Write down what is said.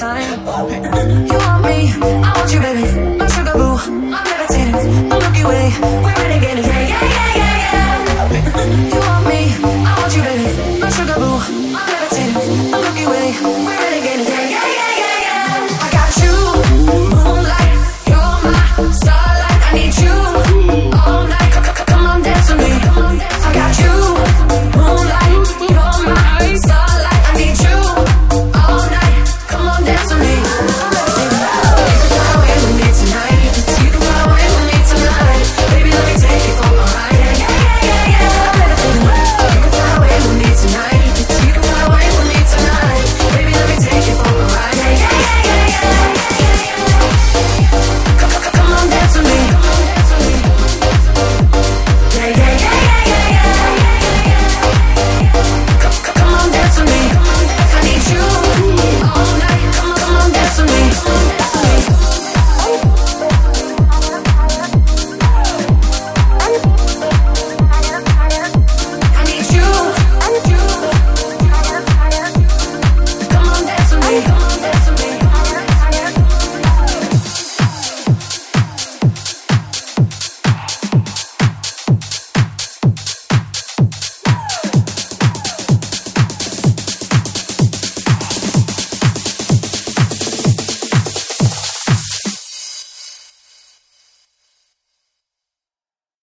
time. You want me, I want you, baby. My sugar boo, I'm levitating. The Milky Way, we're renegading. Yeah, yeah, yeah, yeah, yeah. You want me, I want you, baby. My sugar boo, I'm levitating. The Milky Way, we're renegading. Yeah, yeah.